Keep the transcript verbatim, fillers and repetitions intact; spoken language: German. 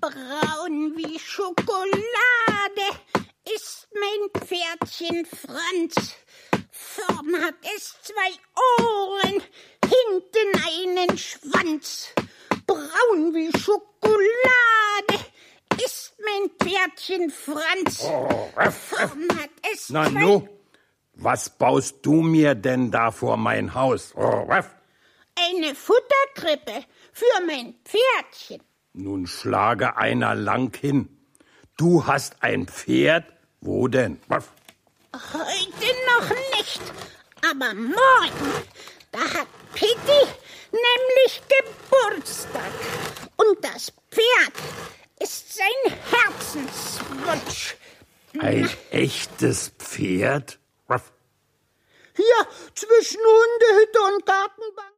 braun wie Schokolade ist mein Pferdchen Franz. Vorn hat es zwei Ohren, hinten einen Schwanz. Braun wie Schokolade ist mein Pferdchen Franz. Oh, Ruff, Vorn hat es Na zwei... nu, was baust du mir denn da vor mein Haus? Oh, Ruff. Eine Futterkrippe für mein Pferdchen. Nun schlage einer lang hin. Du hast ein Pferd? Wo denn? Ruff. Heute noch nicht, aber morgen, da hat Pitti nämlich Geburtstag. Und das Pferd ist sein Herzenswunsch. Ein echtes Pferd? Ruff. Hier zwischen Hundehütte und Gartenbank.